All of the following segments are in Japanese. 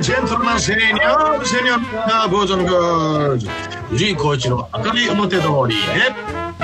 ジェントルマンセニョーセニョーボーズンゴーズ藤井浩一の明るい表通りへ。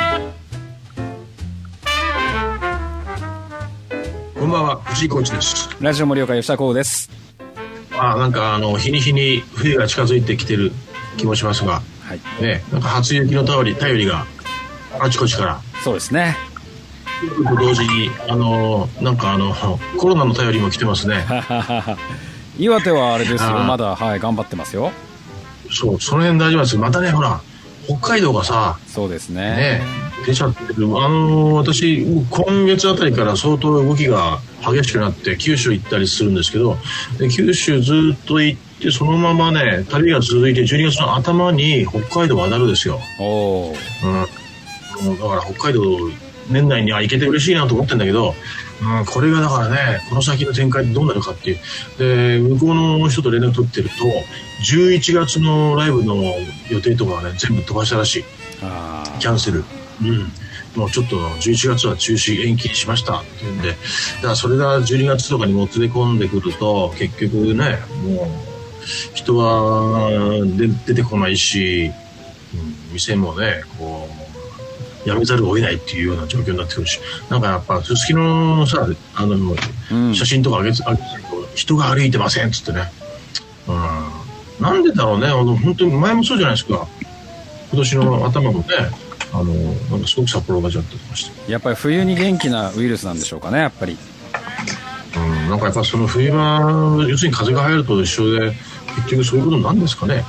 こんばんは、藤井浩一です。 ラジオ盛岡吉田光です。 なんか日に日に冬が近づいてきてる気もしますが、はいね、なんか初雪の便りがあちこちから。 そうですね。 と同時になんかコロナの便りも来てますね。 岩手はあれですよ、まだ、はい、頑張ってますよ。 そう、その辺大丈夫です。またね、ほら北海道がさ、 そうですね、 出ちゃってる。私今月あたりから相当動きが激しくなって九州行ったりするんですけど、で九州ずっと行ってそのままね旅が続いて12月の頭に北海道渡るですよ。 おだから北海道年内には行けて嬉しいなと思ってるんだけど、これがだからね、この先の展開ってどうなるかっていう。で、向こうの人と連絡取ってると、11月のライブの予定とかはね、全部飛ばしたらしい。キャンセル。もうちょっと11月は中止延期しましたっていうんで、だからそれが12月とかにもつれ込んでくると、結局ね、もう人は出てこないし、店もね、こう、やめざるを得ないっていうような状況になってくるし、なんかやっぱすすきのさ、写真とか上げてると人が歩いてませんっつってね、なんでだろうね。本当に前もそうじゃないですか。今年の頭もね、なんかすごく札幌がちゃってました。 やっぱり冬に元気なウイルスなんでしょうかね、やっぱり。 なんかやっぱその冬は要するに風が入ると一緒で、結局そういうことなんですかね。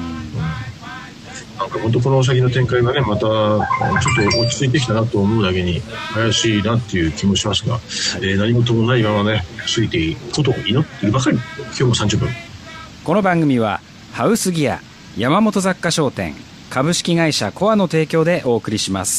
なんか本当この先の展開がね、またちょっと落ち着いてきたなと思うだけに怪しいなっていう気もしますが、何事もないままね過ぎていくことを祈っているばかり。今日も30分。 この番組はハウスギア、山本雑貨商店、株式会社コアの提供でお送りします。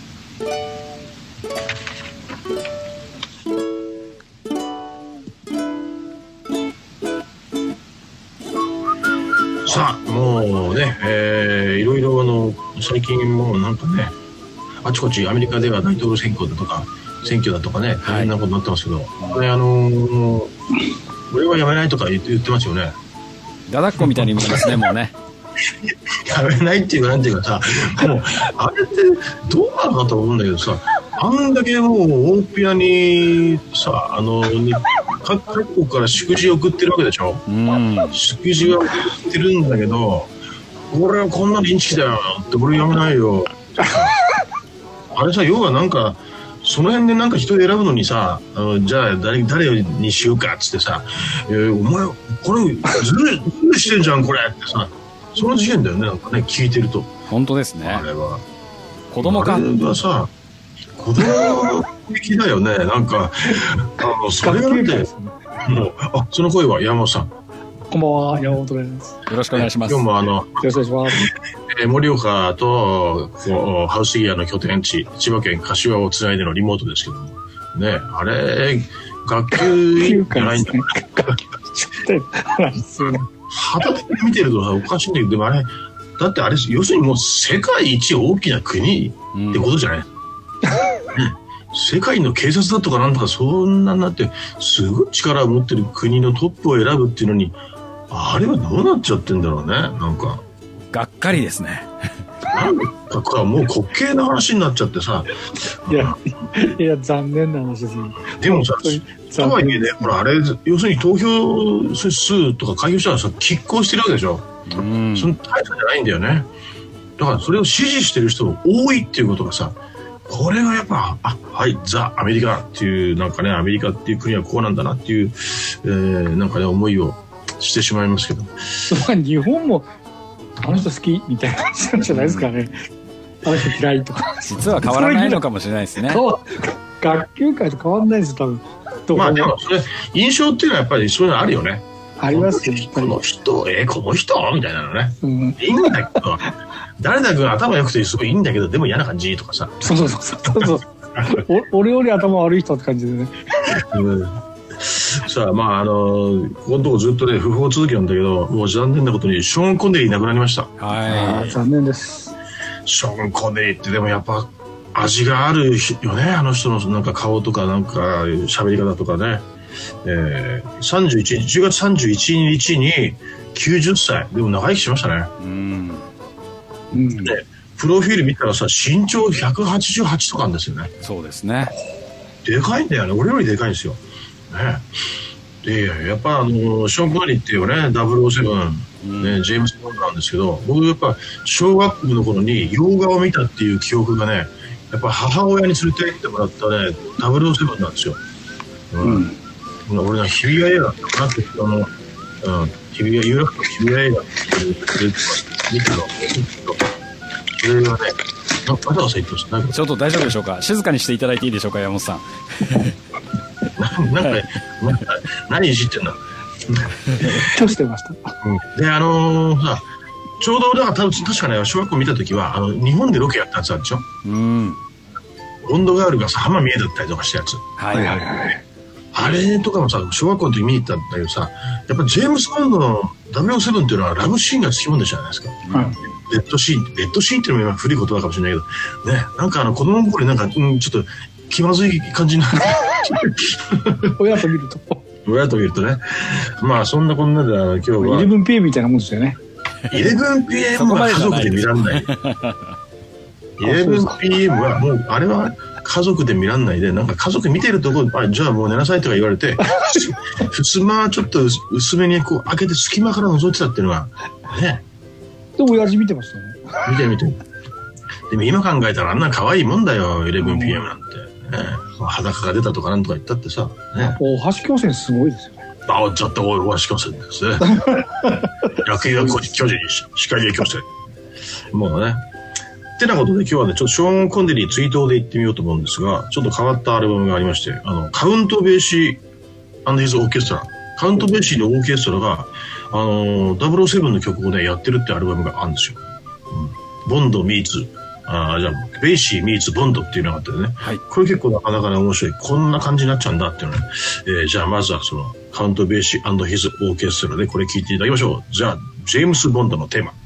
さあもうね、いろいろ最近もうなんかね、あちこちアメリカでは大統領選挙だとかね、大変なことになってますけど、これ俺はやめないとか言ってますよね。 ダダっ子みたいに見えますね、もうね。 やめないっていうかなんていうかさ、もうあれってどうなのかと思うんだけどさ、あんだけもう大っぴらにさ、各国から祝辞を送ってるわけでしょ。祝辞は送ってるんだけど、俺はこんなのインチキだよって、俺やめないよ。あれさ、要はなんかその辺でなんか人選ぶのにさ、じゃあ誰にしようかっつってさ、お前これずるしてんじゃんこれってさ、その事件だよね。なんかね、聞いてると本当ですね。 あれは子供か。 あれはさ、子供的だよね。なんかそれがなんて、もうその声は山本さん。 こんばんは、山本です。 よろしくお願いします。 今日もよろしくお願いします。 盛岡とハウスギアの拠点地千葉県柏をつないでのリモートですけどもね、あれ学級委員じゃないんだよね。旗で見てるとさおかしいんだけど、でもあれだってあれ要するにもう世界一大きな国ってことじゃない、世界の警察だとかなんとかそんなになってすごい力を持ってる国のトップを選ぶっていうのに、あれはどうなっちゃってんだろうね。なんかがっかりですね。 なんかもう滑稽な話になっちゃってさ。 いや残念な話ですね。 でもさ、とはいえね、ほらあれ要するに投票数とか開票者がさ拮抗してるわけでしょ。その大差じゃないんだよね。だからそれを支持してる人が多いっていうことがさ、これがやっぱはいザ・アメリカっていう、なんかね、アメリカっていう国はこうなんだなっていう、なんかね思いをしてしまいますけど。 日本もあの人好きみたいな感じなんじゃないですかね。あの人嫌いとか。 実は変わらないのかもしれないですね。 学級会と変わらないです多分。 まあでもそれ印象っていうのはやっぱりそういうのあるよね。 ありますよ。 この人この人みたいなのね。いいんだけど、誰だか頭良くてすごいいいんだけど、でも嫌な感じとかさ。そう。 俺より頭悪い人って感じでね。 さあまあここのとこずっとね不法続きなんだけど、もう残念なことにショーン・コネリー亡くなりました。 残念です。 ショーン・コネリーってでもやっぱ味があるよね。あの人のなんか顔とかなんか喋り方とかね。 10月31日に90歳。でも長生きしましたね。で、プロフィール見たらさ、身長188とかあるんですよね。 そうですね。 でかいんだよね。俺よりでかいんですよ。ね。で、やっぱショーン・コネリーっていうね、007、ね、ジェームス・ボンドなんですけど、僕やっぱ小学校の頃に洋画を見たっていう記憶がね、やっぱ母親に連れて行ってもらったね、007なんですよ。俺が日比谷映画だったかなって、日比谷、有楽町日比谷映画っていう見たの。それがね、ガタガタ言ってましたね。 ちょっと大丈夫でしょうか。静かにしていただいていいでしょうか、山本さん。 なんか、何いじってんだ。 としてました。 で、さ、ちょうどだから確かね、小学校見た時は日本でロケやったやつあるでしょ。ボンドガールがさ、浜見えだったりとかしたやつ。 はいはいはい。 あれとかもさ、小学校の時見に行ったんだけどさ、やっぱジェームス・ボンドの007っていうのはラブシーンがつきもんでじゃないですか。レッドシーンっていうのも今古い言葉かもしれないけど、ね、なんか子供の頃になんか、ちょっと気まずい感じになる。 親と見ると。 親と見るとね。まあそんなこんなで今日は。 11PM みたいなもんですよね。 11PM は家族で見らんない。11PM はもうあれは家族で見らんないで、なんか家族見てるとこじゃあもう寝なさいとか言われて、襖はちょっと薄めにこう開けて隙間から覗いてたっていうのがね。 で親父見てましたね。 見て。でも今考えたらあんな可愛いもんだよ、11PM なんて。裸が出たとかなんとか言ったってさ。 大橋巨泉すごいですよね。 ちょっと大橋巨泉ですね。野球巨人、司会巨泉。もうね。ってなことで今日はね、ちょっとショーン・コネリー追悼で行ってみようと思うんですが、ちょっと変わったアルバムがありまして、カウント・ベーシー&ヒズ・オーケストラ。カウント・ベーシーのオーケストラが、007の曲をね、やってるってアルバムがあるんですよ。ボンド・ミーツ。じゃあ、ベーシー・ミーツ・ボンドっていうのがあってね。はい。これ結構なかなかね、面白い。こんな感じになっちゃうんだっていうのね。じゃあ、まずはその、カウント・ベーシー&ヒズ・オーケストラでこれ聴いていただきましょう。じゃあ、ジェームス・ボンドのテーマ。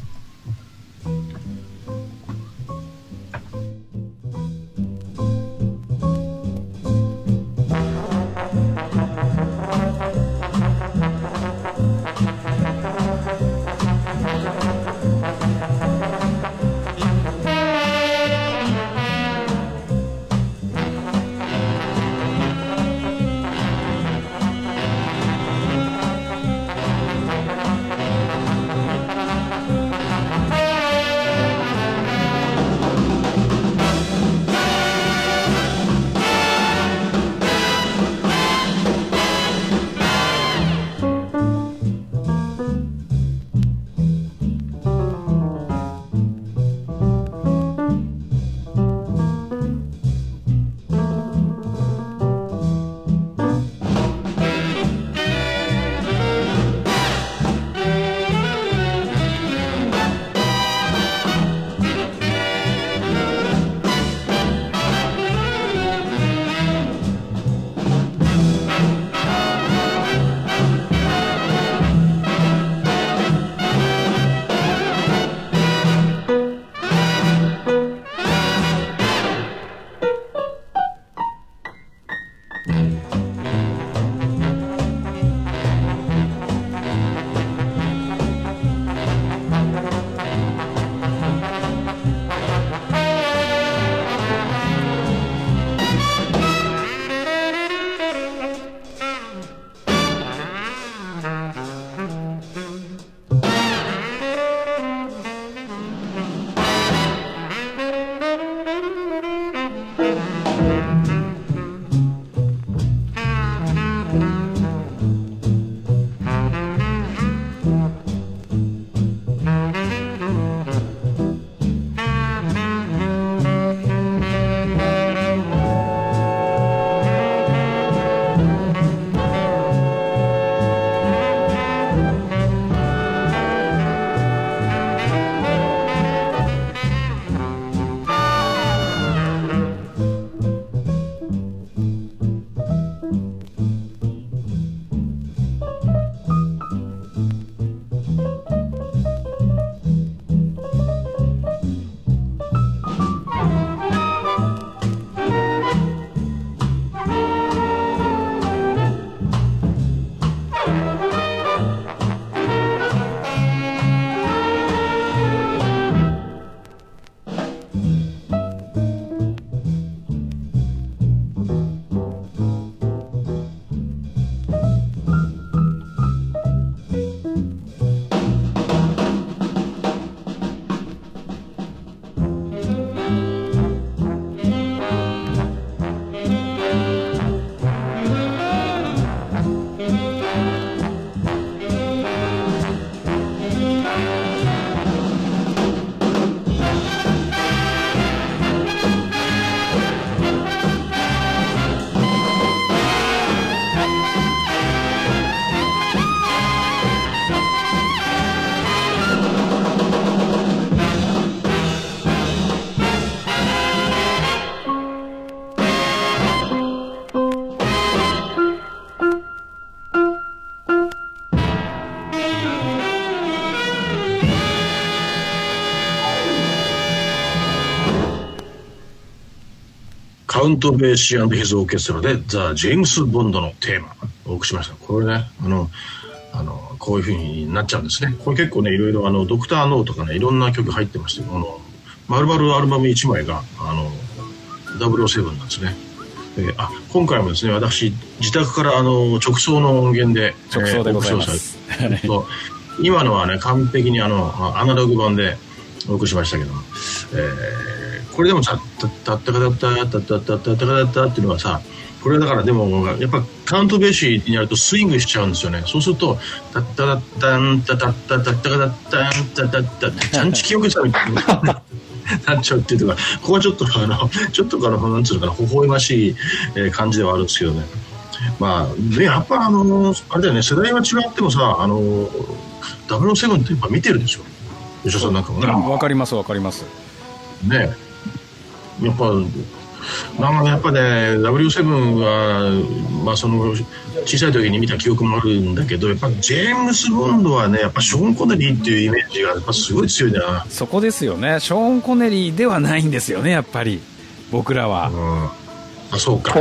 カウント・ベーシー&ヒズ・オーケストラでザ・ジェームス・ボンドのテーマをお送りしました。これね、こういう風になっちゃうんですね。これ結構ね、いろいろドクター・ノーとかね、いろんな曲入ってまして、丸々アルバム1枚が007なんですね。今回もですね、私自宅から直送の音源で直送でございます。 今のはね、完璧にアナログ版でお送りしましたけども、これでもさ、タッタカタッタタッタッタッタッタカタッタっていうのはさ、これだからでもやっぱカウントベーシーになるとスイングしちゃうんですよね。そうするとタッタタッタンタタッタタッタカタッタンタタッタってちゃんち記憶したみたいななっちゃうっていうか、ここはちょっとなんつうのかな、微笑ましい感じではあるんですけどね。まあね、やっぱあれだよね、世代が違ってもさ、007ってやっぱ見てるでしょ、吉田さんなんかもね。 わかりますわかりますね。やっぱやっぱね、007は、まあ、その小さい時に見た記憶もあるんだけど、やっぱジェームス・ボンドはね、やっぱショーン・コネリーっていうイメージがやっぱすごい強いんだよな。 そこですよね。ショーン・コネリーではないんですよね、やっぱり僕らは。 あ、そうか。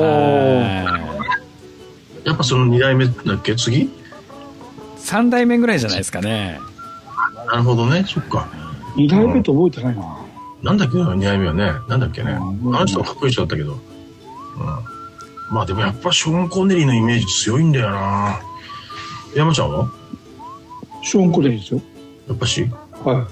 やっぱその2代目だっけ、次 3代目ぐらいじゃないですかね。 なるほどね、そっか。 2代目と覚えてないな。 なんだっけな、2代目はね、なんだっけね、あの人はかっこいい人だったけど、まあでもやっぱショーン・コネリーのイメージ強いんだよな。山ちゃんはショーン・コネリーですよ。 やっぱし、 はい、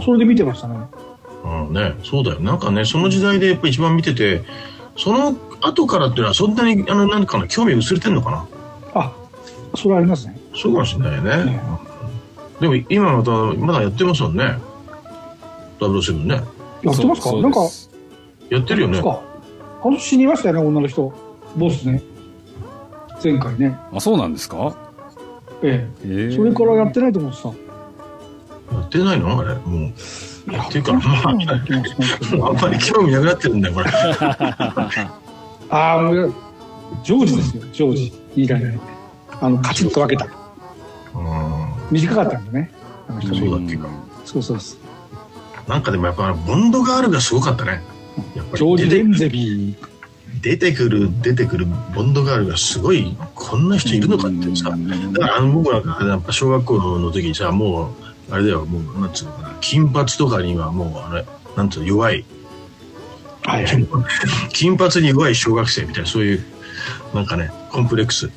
それで見てましたね。 ね、そうだよ。なんかね、その時代でやっぱ一番見てて、その後からっていうのはそんなになんかな、興味薄れてんのかな。 あ、それありますね。 そうかもしれないね。でも今まだやってますもんね、007ね。 やってますか。なんかやってるよね。 死にましたよね、女の人。ボスね、前回ね。 あ、そうなんですか。 それからやってないと思ってた。 やってないのあれ、もう。っていうか、あんまり興味なくなってるんだよこれ。 ああ、ジョージですよ、ジョージ。いいだね。カチッと分けた。短かったんだね、あの人。 そうだっけか。 そうそうです。 なんかでもやっぱボンドガールがすごかったね。やっぱりジョージ・レンゼビー出てくるボンドガールがすごい、こんな人いるのかってさ。だから僕なんかやっぱ小学校の時にさ、もうあれだよ、もうなんつうのかな、金髪とかにはもうなんつうの、弱い、金髪に弱い小学生みたいな、そういうなんかね、コンプレックス。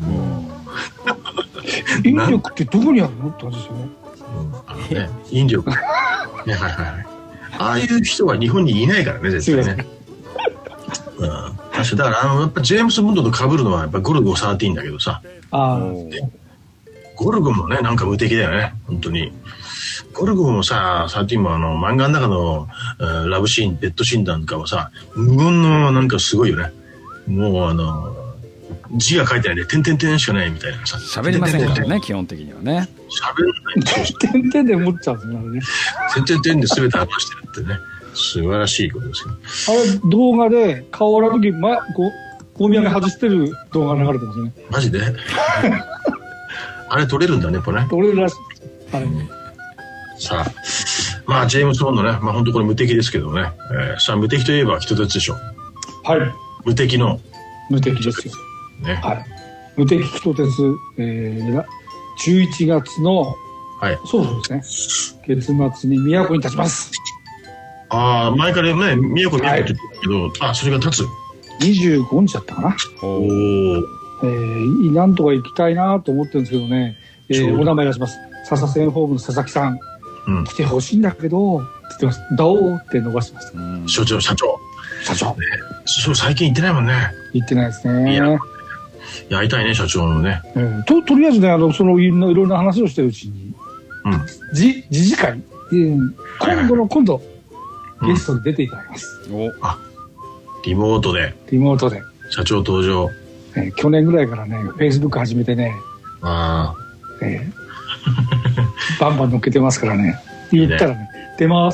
引力ってどこにあるのって話ですよね。 引力。はいはいはい。ああいう人は日本にいないからね、絶対ね。確かだからやっぱジェームス・ボンドと被るのはやっぱゴルゴ13だけどさ。ゴルゴもね、なんか無敵だよね、本当に。ゴルゴもさ、13も漫画の中のラブシーン、ベッドシーンなんかはさ、無言のなんかすごいよね。もう字が書いてないで、点々点しかないみたいなさ。 喋りませんからね、基本的にはね。 喋んない。 点々で思っちゃうんですね。 点々点で全て話してるってね、素晴らしいことですけど。 あれ、動画で顔洗うとき、大宮が外してる動画流れてますね。 マジであれ撮れるんだね、やっぱね。 撮れるらしい。 さあ、まあ、ジェームズ・ボンドね、まあ本当これ無敵ですけどね。さあ、無敵といえば人鉄でしょ。 はい。 無敵の。 無敵ですよ。 ね。 はい。無敵人鉄、11月の、 はい。 そうですね。月末に宮古に立ちます。 ああ、前からね、宮古に立ってるけど、それが立つ。 25日だったかな。なんとか行きたいなと思ってるんですけどね。お名前出します。笹線ホームの佐々木さん。来てほしいんだけど、って言ってます。どうって伸ばしてました。社長。そう、最近行ってないもんね。行ってないですね。いや、会いたいね、社長のね。とりあえずね、いろんな話をしてるうちに、次次回、今度、ゲストで出ていただきます。リモートで。社長登場。去年ぐらいからね、Facebook 始めてね。バンバン乗っけてますからね。言ったらね、出ます。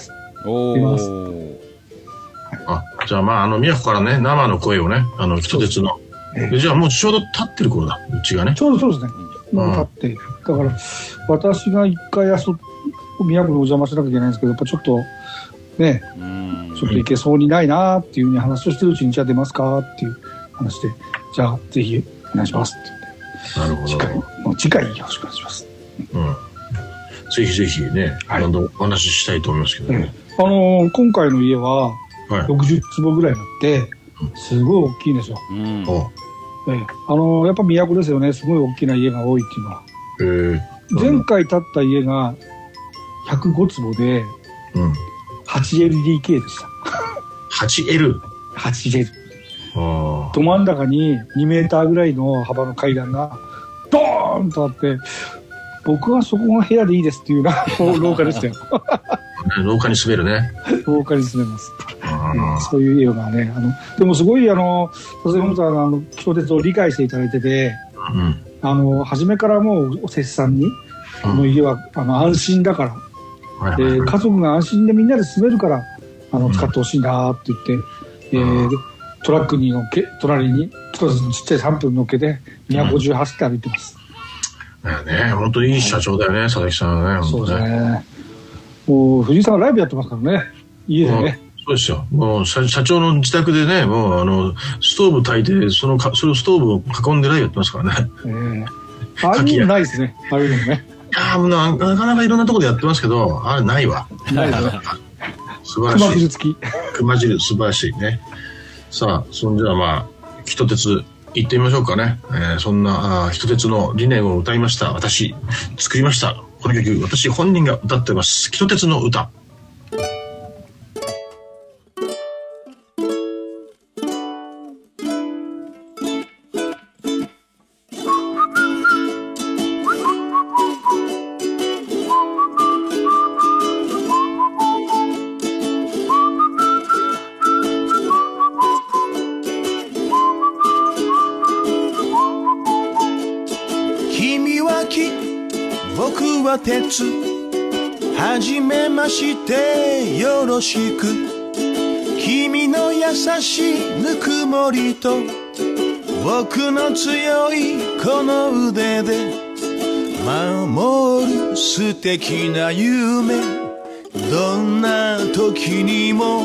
じゃあまあ、宮古からね、生の声をね、人鉄の。じゃあもうちょうど立ってる頃だ、うちがね。ちょうどそうですね。もう立って。だから、私が一回宮古にお邪魔しなきゃいけないんですけど、やっぱちょっと、ね、ちょっょっと行けそうにないなっていうふうに話をしてるうちに、じゃあ出ますかっていう話で、じゃあぜひお願いしますって言って。なるほど。 次回よろしくお願いします。 ぜひぜひね、お話ししたいと思いますけどね。 今回の家は60坪ぐらいになって、すごい大きいんですよ。やっぱ都ですよね。すごい大きな家が多いっていうのは。前回建った家が105坪で、8LDK でした。 8L？ 8L。ど真ん中に2メーターぐらいの幅の階段がドーンとあって、僕はそこが部屋でいいですっていうような廊下でしたよ。 廊下に滑るね。 廊下に滑ります。そういう家がね、でもすごい佐々木本さん木戸鉄を理解していただいてて、初めからもうおせっさんに、この家は安心だから、家族が安心でみんなで住めるから使ってほしいんだって言って、トラックに隣に一つのちっちゃいサンプル乗っけて250走って歩いてます。 ね、本当にいい社長だよね、佐々木さんはね。 そうですね。もう藤井さんはライブやってますからね、家でね。 そうですよ。もう社長の自宅でね、もうストーブ焚いてそのストーブを囲んでライブやってますからね。 ああいうのないですね。ああいうのね。 いやなかなかいろんなところでやってますけど、あれないわ。 ないですね。 素晴らしい。 熊汁付き。 熊汁素晴らしいね。さあ、そんじゃ木戸鉄行ってみましょうかね。そんな木戸鉄の理念を歌いました。私作りました。この曲、私本人が歌ってます。木戸鉄の歌。 鉄はじめましてよろしく君の優しいぬくもりと僕の強いこの腕で守る素敵な夢どんな時にも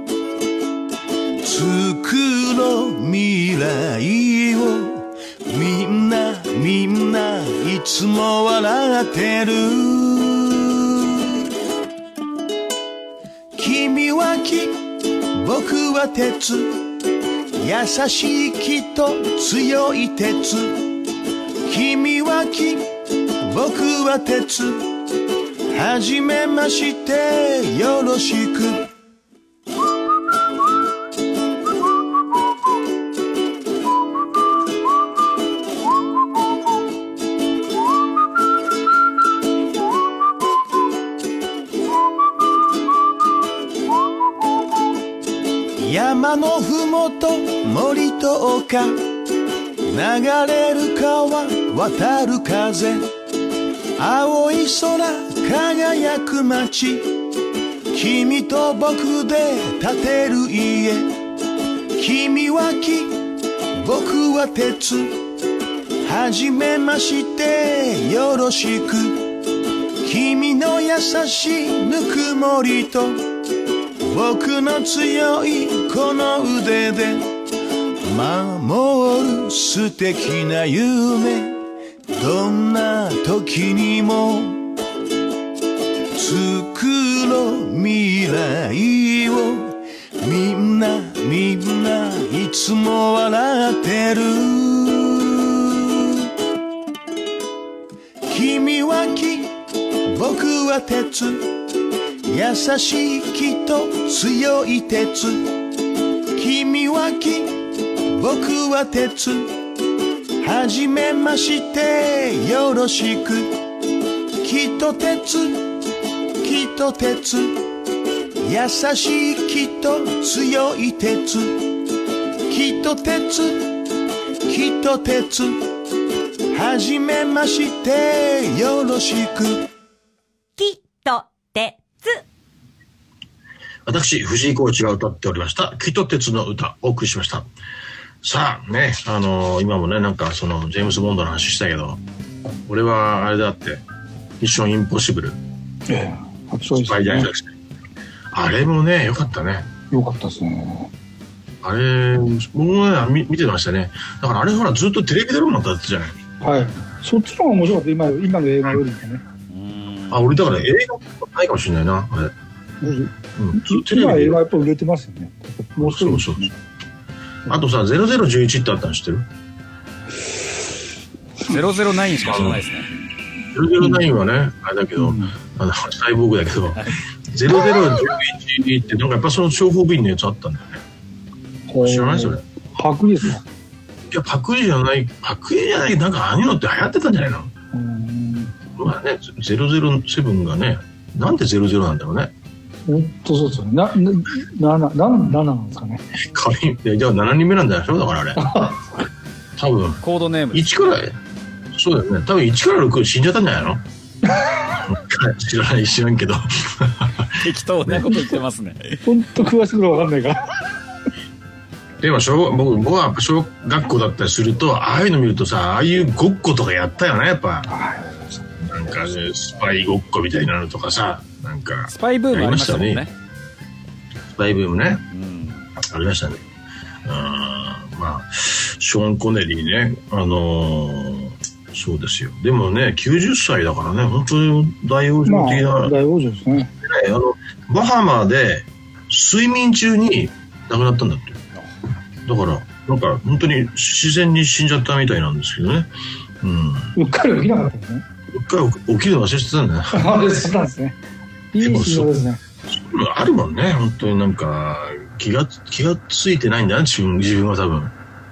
作ろう未来をみんないつも笑ってる君は木僕は鉄優しい木と強い鉄君は木僕は鉄はじめましてよろしく山のふもと森と丘流れる川渡る風青い空輝く街君と僕で建てる家君は木僕は鉄はじめましてよろしく君の優しいぬくもりと僕の強いこの腕で守る素敵な夢どんな時にも作ろう未来をみんないつも笑ってる君は木僕は鉄優しい木と強い鉄君は木僕は鉄はじめましてよろしく木と鉄木と鉄優しい木と強い鉄木と鉄木と鉄はじめましてよろしく木と鉄私、藤井コーチが歌っておりました、木と鉄の歌、お送りしました。さあね、今もね、なんかジェームズ・ボンドの話したけど、俺はあれだって、ミッション・インポッシブル。スパイダージャック。あれもね、よかったね。 よかったですね。 あれ、僕もね、見てましたね。だからあれほら、ずっとテレビドラマだったじゃない。 はい。そっちの方が面白かった、今の映画よりもね。 あ、俺だから映画ないかもしれないな、あれ。 今映画やっぱ売れてますよね。もうそう。 あとさ、0011ってあったの知ってる ？009しか知らないですね。 009はね、あれだけど、サイボーグだけど、0011ってなんかやっぱその諜報部員のやつあったんだよね。知らないそれ。 パクリですか？ いや、パクリじゃない、なんかああいうのって流行ってたんじゃないの？まあね、007がね、なんで00なんだろうね。 本当そうですよね。7なんですかね。 じゃあ7人目なんだよ、だからあれ。多分。 コードネーム。 1から、そうだよね。多分1から6死んじゃったんじゃないの？知らんけど。 適当なこと言ってますね。 本当詳しくわかんないから。 でも僕は小学校だったりすると、ああいうの見るとさ、ああいうごっことかやったよね、やっぱ。なんかね、スパイごっこみたいなのとかさ、なんか。 スパイブームありましたもんね。 スパイブームね。ありましたね。まあ、ショーン・コネリーね、そうですよ。でもね、90歳だからね、本当に大往生的な。 大往生ですね。 バハマで睡眠中に亡くなったんだって。だから、なんか本当に自然に死んじゃったみたいなんですけどね。 うっかり起きなかったですね。 うっかり起きるの忘れてたんだね。 忘れてたんですね。いい仕事ですね。 あるもんね、本当になんか気がついてないんだな、自分は多分。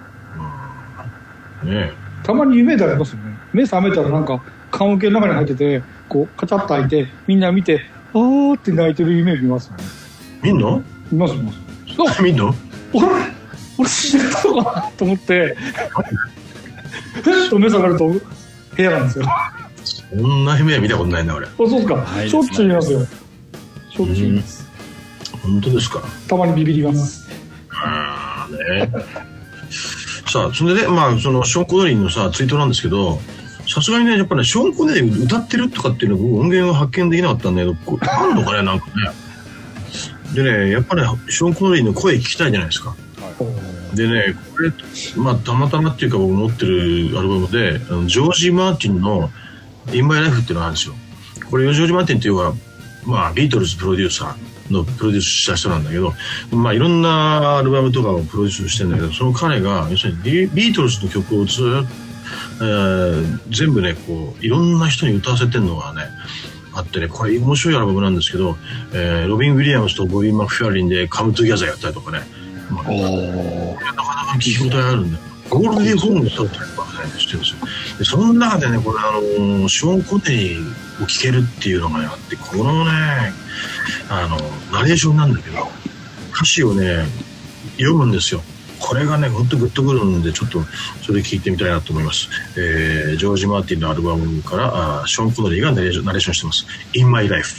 ねえ。 たまに夢でありますよね。目覚めたらなんか棺桶の中に入ってて、こうカチャッと開いて、みんな見て、あーって泣いてる夢見ますよね。 見んの？ 見ます。 見んの？ 俺死んでたのかなと思って、ふっと目覚めると部屋なんですよ。 そんな夢は見たことないな、俺。 そうですか。しょっちゅう見ますよ。しょっちゅう見ます。 本当ですか？ たまにビビります。 ね。さあ、それでまあそのショーン・コネリーのさツイートなんですけど、さすがにねやっぱねショーン・コネリー歌ってるとかっていうの僕音源を発見できなかったんだけど、あるのかねなんかね。でねやっぱりショーン・コネリーの声聞きたいじゃないですか。でねこれまあたまたまっていうか僕持ってるアルバムでジョージ・マーティンの「In My Life」っていうのがあるんですよ。これジョージ・マーティンっていうのはまあビートルズプロデューサーのプロデュースした人なんだけど、まあいろんなアルバムとかをプロデュースしてるんだけど、その彼が要するにビートルズの曲をずっと、全部ねこういろんな人に歌わせてるのがねあってね、これ面白いアルバムなんですけど、ロビン・ウィリアムスとボビー・マクフェアリンでカム・トゥギャザーやったりとかね、まあ、なかなか聞き応えあるんだよ。ゴールデンホームの人ってしてるんですよ。でその中でねこれショーン・コネリーを聴けるっていうのが、ね、あって、このねナレーションなんだけど歌詞をね読むんですよ。これがねほんとグッとくるんで、ちょっとそれ聞いてみたいなと思います。ジョージ・マーティンのアルバムからショーン・コネリーがナレーションしてます。 In My Life。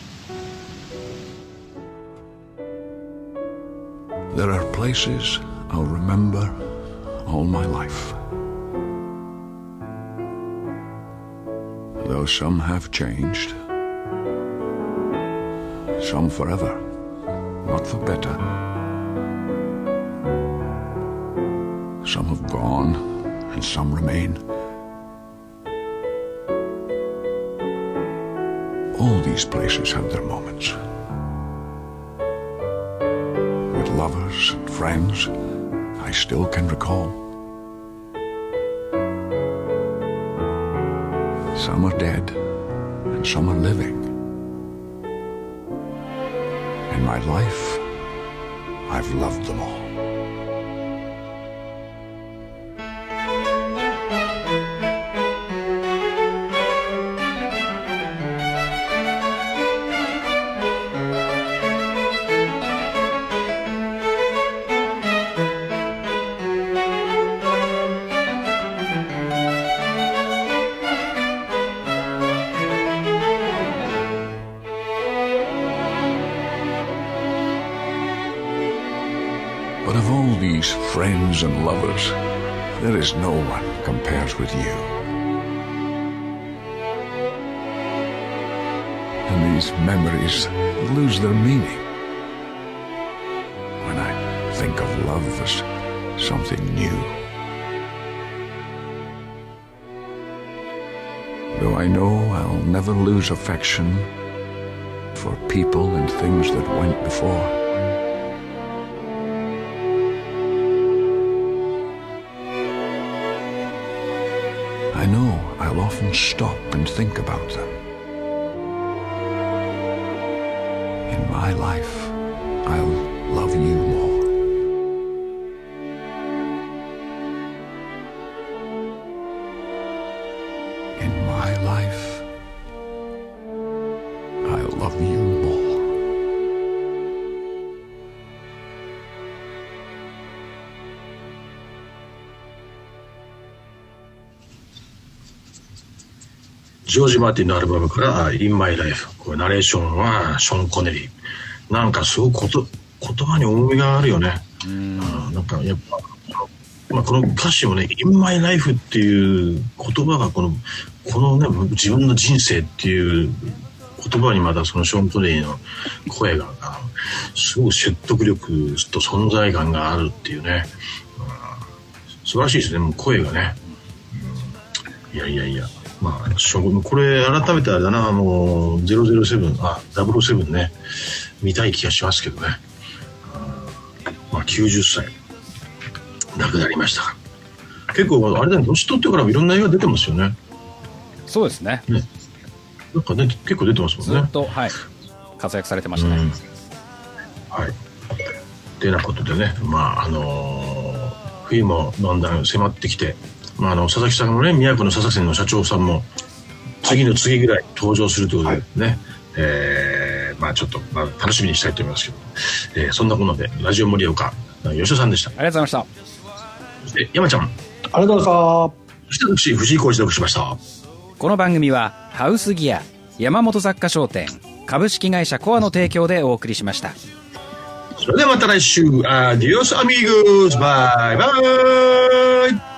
There are places I'll remember all my life. Though some have changed, some forever, not for better. Some have gone, and some remain. All these places have their moments. With lovers and friends, I still can recall. Some are dead, and some are living. In my life, I've loved them all. But of all these friends and lovers, there is no one compares with you. And these memories lose their meaning think of love as something new. Though I know I'll never lose affection for people and things that went before. I know I'll often stop and think about them. In my life, I'll love you more. In my life, I'll love you more. ジョージ・マーティンのアルバムから「In My Life」、これナレーションはショーン・コネリー。なんかすごく言葉に重みがあるよね。なんかやっぱ、この歌詞もね「In My Life」っていう言葉がこのね自分の人生っていう言葉にまたそのショーン・コネリーの声がすごく説得力と存在感があるっていうね、素晴らしいですね。もう声がね、いやまあ、これ改めてあれだな、もう007ね見たい気がしますけどね。まあ90歳亡くなりました。結構あれだね、年取ってからもいろんな映画出てますよね。 そうですね。 なんかね結構出てますもんね。 ずっと、はい、活躍されてましたね。 はい。てなことでね、まあ冬もだんだん迫ってきて。佐々木さんもね、宮古の佐々線の社長さんも次の次ぐらい登場するということでね、まあちょっと、楽しみにしたいと思いますけど、そんなことでラジオ盛岡吉田さんでした。 ありがとうございました。 そして山ちゃん、 ありがとうございました。 そして私藤井浩一でお送りしました。 この番組はハウスギア、山本雑貨商店、株式会社コアの提供でお送りしました。 それではまた来週、アディオスアミーゴス、バイバイ。